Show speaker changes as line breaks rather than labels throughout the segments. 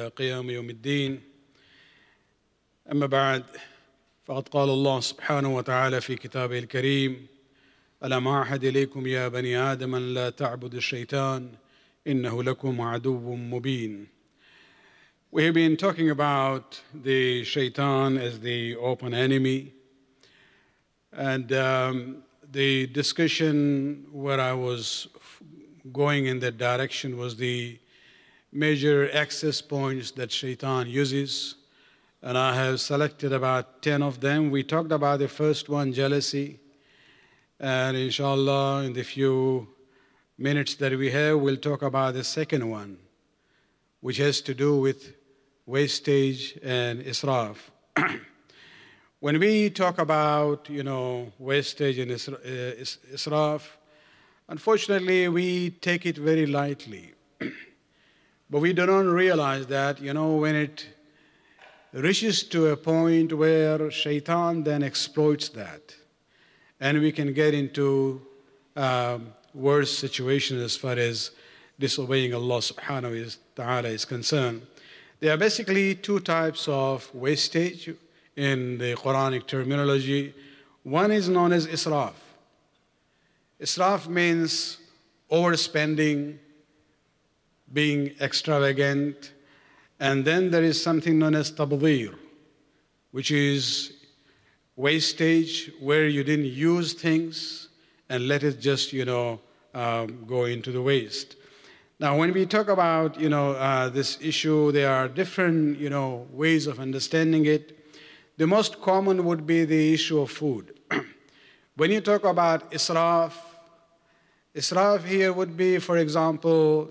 إلى قيام يوم الدين. أما بعد، فقد قال الله سبحانه وتعالى في كتابه الكريم: ألم أعهد إليكم يا بني آدم أن لا تعبدوا الشيطان إنه لكم عدو مبين. We have been talking about the shaitan as the open enemy, and the discussion where I was going in that direction was the major access points that shaitan uses, and I have selected about 10 of them. We talked about the first one, jealousy, and inshallah in the few minutes that we have, we'll talk about the second one, which has to do with wastage and israf. When we talk about, wastage and israf, unfortunately, we take it very lightly. But we do not realize that, when it reaches to a point where shaitan then exploits that, and we can get into worse situations as far as disobeying Allah subhanahu wa ta'ala is concerned. There are basically two types of wastage in the Quranic terminology. One is known as israf. Israf means overspending, being extravagant. And then there is something known as tabdhir, which is wastage where you didn't use things and let it just, go into the waste. Now, when we talk about, this issue, there are different, ways of understanding it. The most common would be the issue of food. When you talk about israf here would be, for example,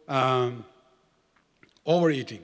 overeating.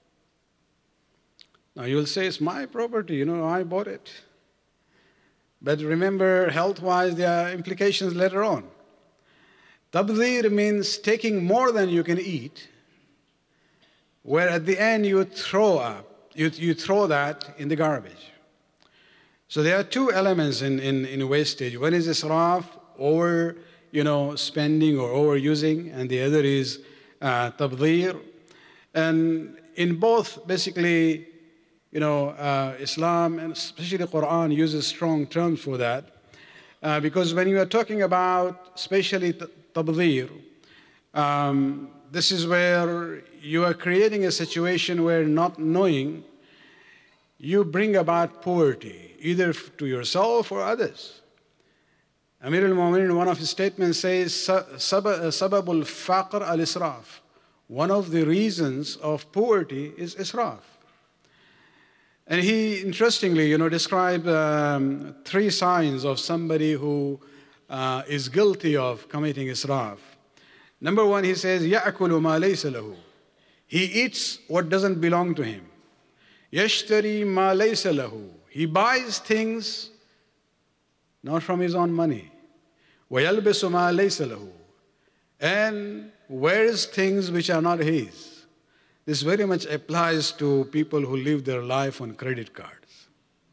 Now, you'll say, it's my property, I bought it. But remember, health-wise, there are implications later on. Tabdhir means taking more than you can eat, where at the end you throw that in the garbage. So there are two elements in wastage. One is israf, over, spending or overusing, and the other is tabdhir. And in both, basically, Islam and especially the Quran uses strong terms for that. Because when you are talking about especially tabdhir, this is where you are creating a situation where, not knowing, you bring about poverty, either to yourself or others. Amir al-Mu'minin, in one of his statements, says, Sababul faqr al-israf. One of the reasons of poverty is israf. And he, interestingly, described 3 signs of somebody who is guilty of committing israf. Number 1, he says, يَأْكُلُ مَا لَيْسَ لَهُ. He eats what doesn't belong to him. يَشْتَرِي مَا لَيْسَ لَهُ. He buys things not from his own money. وَيَلْبِسُ مَا لَيْسَ لَهُ. And wears things which are not his. This very much applies to people who live their life on credit cards.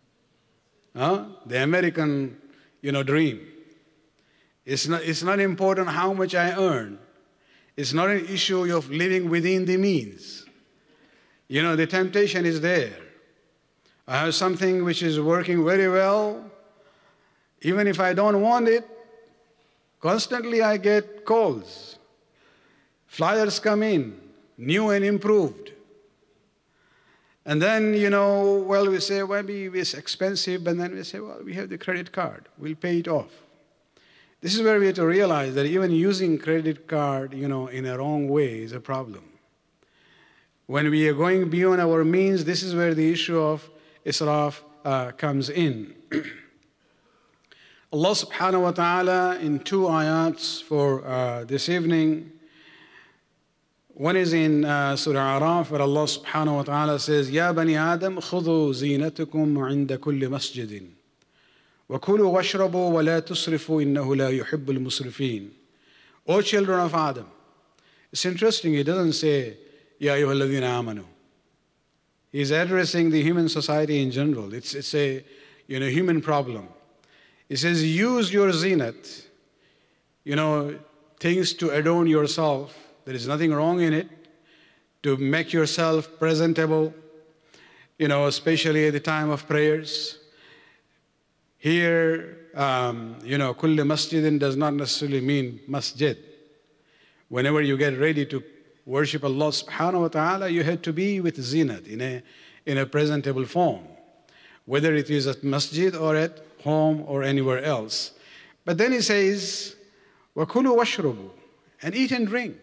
The American, dream. It's not important how much I earn. It's not an issue of living within the means. The temptation is there. I have something which is working very well. Even if I don't want it, constantly I get calls. Flyers come in, new and improved. And then, we say, well, maybe it's expensive, but then we say, well, we have the credit card, we'll pay it off. This is where we have to realize that even using credit card, in a wrong way is a problem. When we are going beyond our means, this is where the issue of israf comes in. Allah subhanahu wa ta'ala in 2 ayats for this evening. One is in Surah Araf, where Allah subhanahu wa ta'ala says, Ya bani Adam, khudhu zinatakum inda kulli masjidin. وَكُلُوا وَاشْرَبُوا وَلَا تُسْرِفُوا إِنَّهُ لَا يُحِبُّ الْمُسْرِفِينَ. O children of Adam. It's interesting, he doesn't say, Ya ayyuha alladhina amanu. He's addressing the human society in general. It's a human problem. He says, use your zinat, things to adorn yourself. There is nothing wrong in it. to make yourself presentable, especially at the time of prayers. Here, kulli masjidin does not necessarily mean masjid. Whenever you get ready to worship Allah subhanahu wa ta'ala, you have to be with zinat, in a presentable form, whether it is at masjid or at home or anywhere else. But then he says, وَكُلُوا وَاشْرُبُوا, and eat and drink.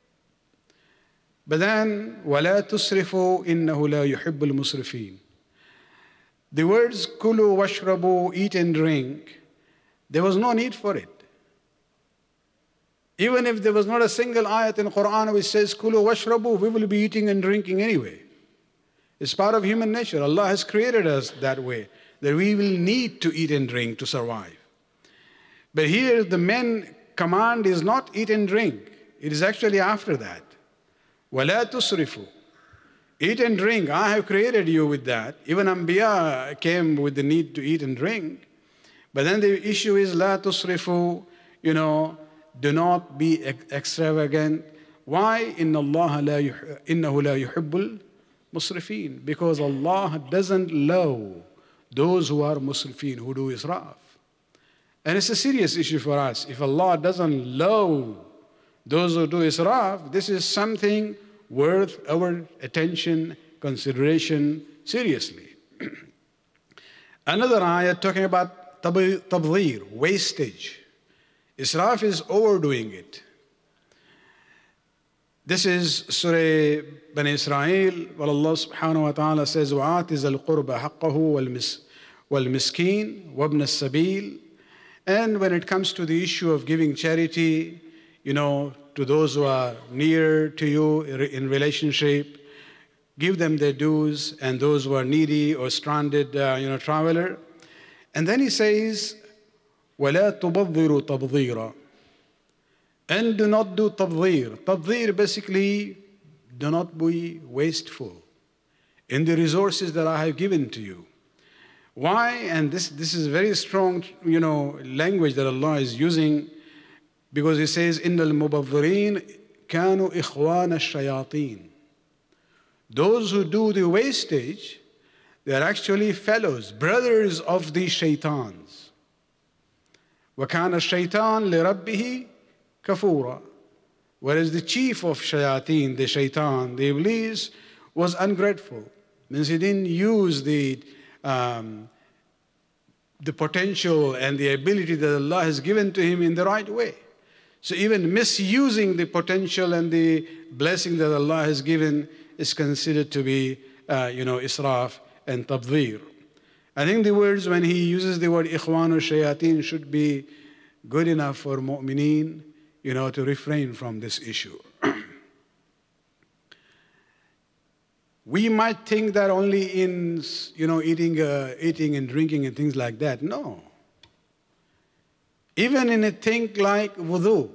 But then, وَلَا تُسْرِفُوا إِنَّهُ لَا يُحِبُّ الْمُسْرِفِينَ. The words kulu washrabu, eat and drink, there was no need for it. Even if there was not a single ayat in Quran which says kulu washrabu, we will be eating and drinking anyway. It's part of human nature. Allah has created us that way, that we will need to eat and drink to survive. But here the main command is not eat and drink. It is actually after that. وَلَا تُسْرِفُوا. Eat and drink. I have created you with that. Even Anbiya came with the need to eat and drink. But then the issue is لَا تُسْرِفُوا. Do not be extravagant. Why? إِنَّهُ لَا يُحِبُّ الْمُسْرِفِينَ. Because Allah doesn't love those who are musrifin, who do israf. And it's a serious issue for us. If Allah doesn't love those who do israf, this is something worth our attention, consideration, seriously. Another ayah talking about tabdhir, wastage. Israf is overdoing it. This is Surah Bani Israel, where Allah subhanahu wa ta'ala says, وَآتِ ذَا الْقُرْبَ حَقَّهُ وَالْمِسْكِينَ وَابْنَ السَّبِيلِ. And when it comes to the issue of giving charity, to those who are near to you in relationship, give them their dues, and those who are needy or stranded, traveler. And then he says, وَلَا تُبَذِّرُوا تَبْذِيرًا. And do not do tabdhir. Tabdhir basically, do not be wasteful in the resources that I have given to you. Why? And this is very strong, language that Allah is using, because He says, إِنَّ الْمُبَذِّرِينَ كَانُوا إِخْوَانَ الشَّيَاطِينَ. Those who do the wastage, they are actually fellows, brothers of the shaitans. وَكَانَ الشَّيْطَانُ لِرَبِّهِ كَفُورًا. Whereas the chief of shayateen, the shaitan, the iblis, was ungrateful. Means he didn't use the potential and the ability that Allah has given to him in the right way. So even misusing the potential and the blessing that Allah has given is considered to be, israf and tabdhir. I think the words, when he uses the word ikhwan or shayateen, should be good enough for mu'mineen, to refrain from this issue. We might think that only in, eating and drinking and things like that. No. Even in a thing like wudu.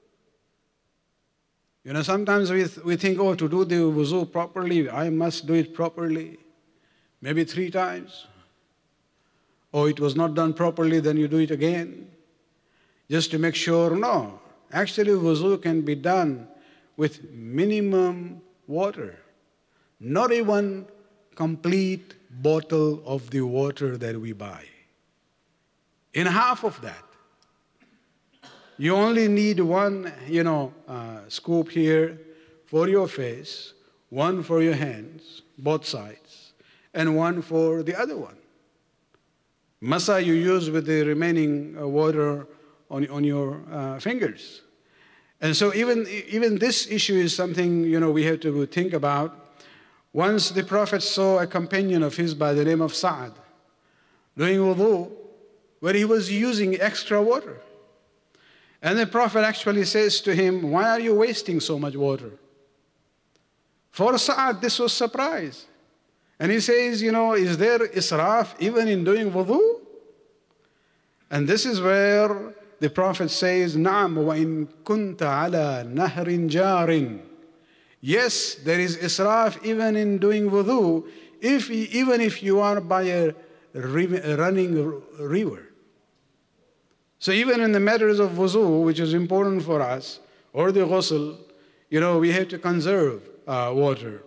Sometimes we think, to do the wudu properly, I must do it properly. Maybe 3 times. Or it was not done properly, then you do it again. Just to make sure, no. Actually, wudu can be done with minimum water. Not even complete bottle of the water that we buy. In half of that. You only need one, scoop here for your face, one for your hands, both sides, and one for the other one. Masa you use with the remaining water on your fingers. And so even this issue is something, we have to think about. Once the Prophet saw a companion of his by the name of Sa'ad doing wudu, where he was using extra water. And the Prophet actually says to him, why are you wasting so much water? For Sa'ad, this was surprise. And he says, is there israf even in doing wudu? And this is where the Prophet says, نَعَمْ وَإِن كُنْتَ عَلَى نَهْرٍ جَارٍ. Yes, there is israf even in doing wudu, even if you are by a running river. So even in the matters of wudu, which is important for us, or the ghusl, we have to conserve water.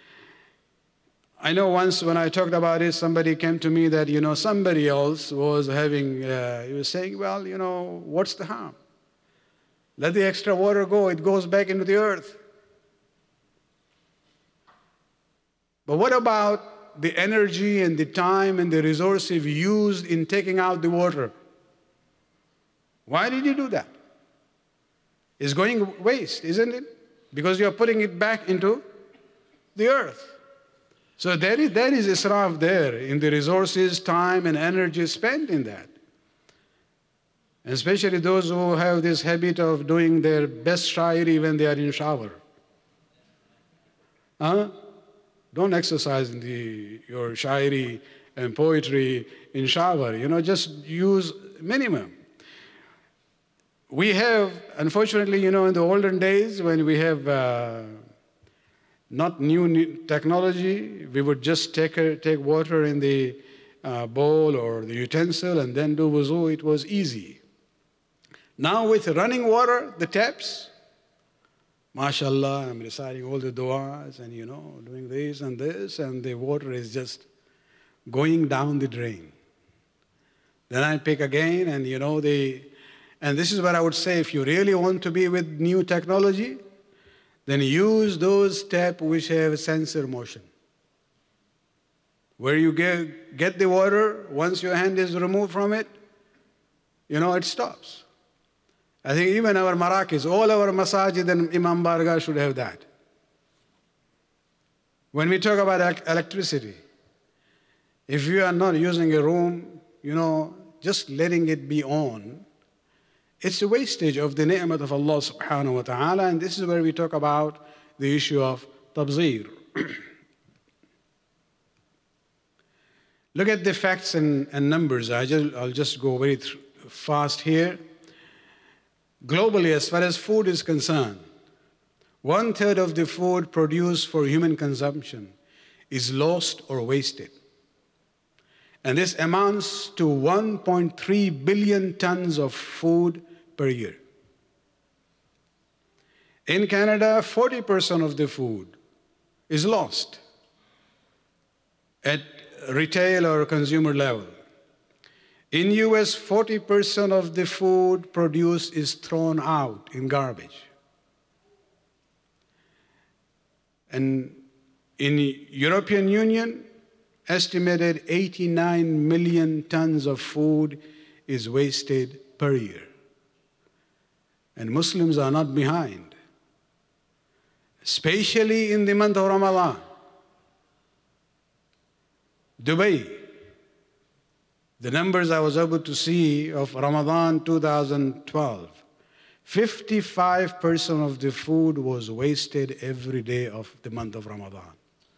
I know once when I talked about it, somebody came to me that, somebody else was he was saying, well, what's the harm? Let the extra water go. It goes back into the earth. But what about the energy and the time and the resources used in taking out the water? Why did you do that? It's going waste, isn't it? Because you're putting it back into the earth. So there is israf there in the resources, time, and energy spent in that. Especially those who have this habit of doing their best shairi when they are in shower. Don't exercise your shairi and poetry in shower. Just use minimum. We have, unfortunately, in the olden days when we have not new technology, we would just take water in the bowl or the utensil and then do wuzu. It was easy. Now with running water, the taps, mashallah, I'm reciting all the du'as and, doing this, and the water is just going down the drain. Then I pick again, and, and this is what I would say, if you really want to be with new technology, then use those taps which have sensor motion. Where you get the water, once your hand is removed from it, it stops. I think even our Marakis, all our masajid and Imam Barga should have that. When we talk about electricity, if you are not using a room, just letting it be on, it's a wastage of the ni'mat of Allah subhanahu wa ta'ala, and this is where we talk about the issue of tabzir. Look at the facts and numbers. I'll just go very fast here. Globally, as far as food is concerned, 1/3 of the food produced for human consumption is lost or wasted. And this amounts to 1.3 billion tons of food per year. In Canada, 40% of the food is lost at retail or consumer level. In US, 40% of the food produced is thrown out in garbage. And in European Union, estimated 89 million tons of food is wasted per year. And Muslims are not behind, especially in the month of Ramadan. Dubai, the numbers I was able to see of Ramadan 2012, 55% of the food was wasted every day of the month of Ramadan.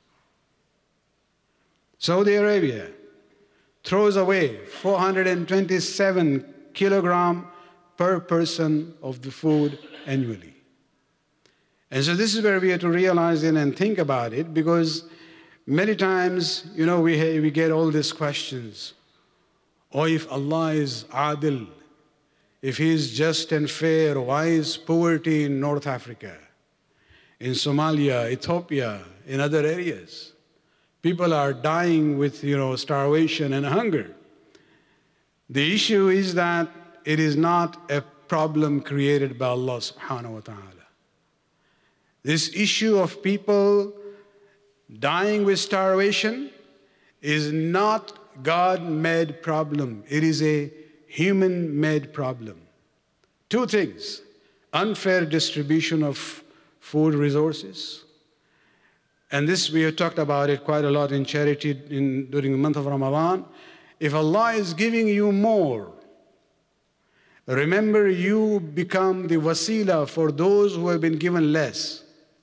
Saudi Arabia throws away 427 kilograms per person of the food annually. And so this is where we have to realize it and think about it, because many times, we get all these questions. Or if Allah is adil, if He is just and fair, why is poverty in North Africa, in Somalia, Ethiopia, in other areas? People are dying with, starvation and hunger. The issue is that it is not a problem created by Allah subhanahu wa ta'ala. This issue of people dying with starvation is not God-made problem. It is a human-made problem. Two things: unfair distribution of food resources. And this, we have talked about it quite a lot in charity during the month of Ramadan. If Allah is giving you more, remember you become the wasila for those who have been given less.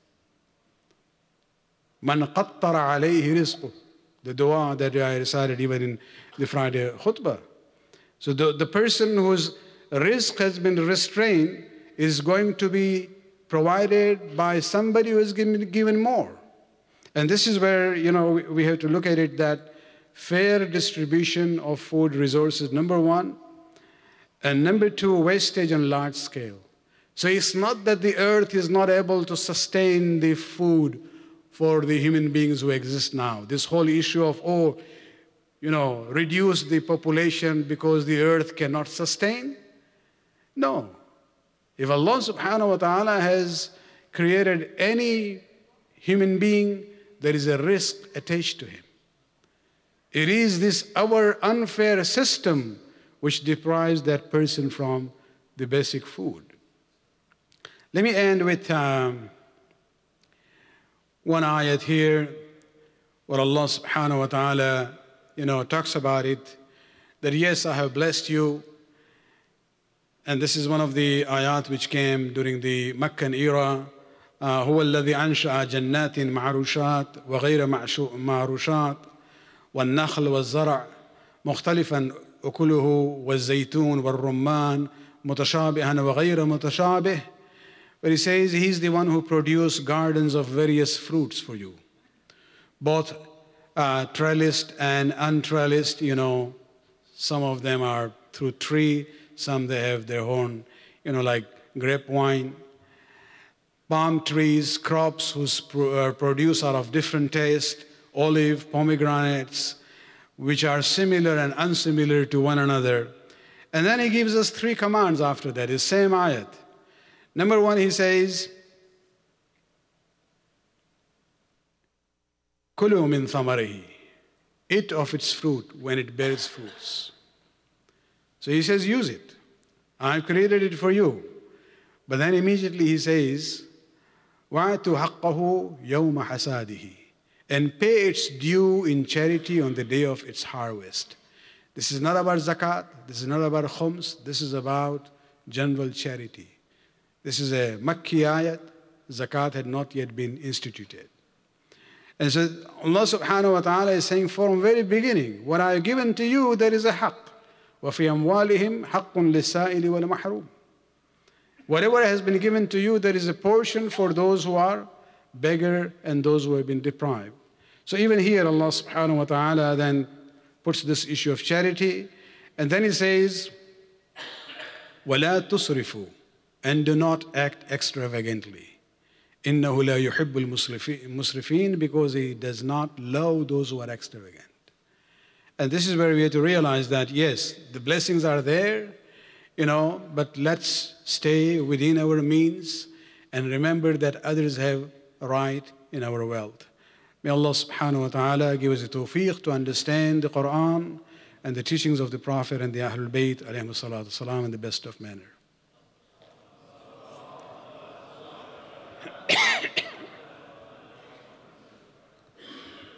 Man qattara alayhi rizquh. The dua that I recited even in the Friday khutbah. So the person whose rizq has been restrained is going to be provided by somebody who has given more. And this is where, we have to look at it, that fair distribution of food resources, number one. And number two, wastage on large scale. So it's not that the earth is not able to sustain the food for the human beings who exist now. This whole issue of, reduce the population because the earth cannot sustain. No. If Allah subhanahu wa ta'ala has created any human being, there is a risk attached to him. It is this our unfair system which deprives that person from the basic food. Let me end with one ayat here where Allah subhanahu wa ta'ala, talks about it, that yes, I have blessed you. And this is one of the ayat which came during the Meccan era. هو الذي أنشأ جنات معروشات وغير معروشات والنخل والزرع مختلفا أكله والزيتون والرمان متشابها وغير متشابه. But he says he's the one who produced gardens of various fruits for you, both trellised and untrellised. Some of them are through tree, some they have their own, like grape wine. Palm trees, crops whose produce are of different taste, olive, pomegranates, which are similar and unsimilar to one another. And then he gives us 3 commands after that, the same ayat. Number 1, he says, كُلُوا مِن ثَمَرِهِ, eat of its fruit when it bears fruits. So he says, use it. I've created it for you. But then immediately he says, وَآتُوا حَقَّهُ يَوْمَ حَسَادِهِ, and pay its due in charity on the day of its harvest. This is not about zakat, this is not about khums, this is about general charity. This is a Makki ayat, zakat had not yet been instituted. And so Allah subhanahu wa ta'ala is saying from very beginning, what I have given to you, there is a haqq. وَفِي أَمْوَالِهِمْ حَقٌّ لِلسَّائِلِ وَالْمَحْرُومِ. Whatever has been given to you, there is a portion for those who are beggar and those who have been deprived. So even here, Allah subhanahu wa ta'ala then puts this issue of charity, and then he says, وَلَا تُسْرِفُوا, and do not act extravagantly. إِنَّهُ لَا يُحِبُّ الْمُسْرِفِينَ, because he does not love those who are extravagant. And this is where we have to realize that, yes, the blessings are there, but let's stay within our means and remember that others have a right in our wealth. May Allah subhanahu wa ta'ala give us the tawfiq to understand the Quran and the teachings of the Prophet and the Ahlul Bayt alayhi salatu wasalam in the best of manner.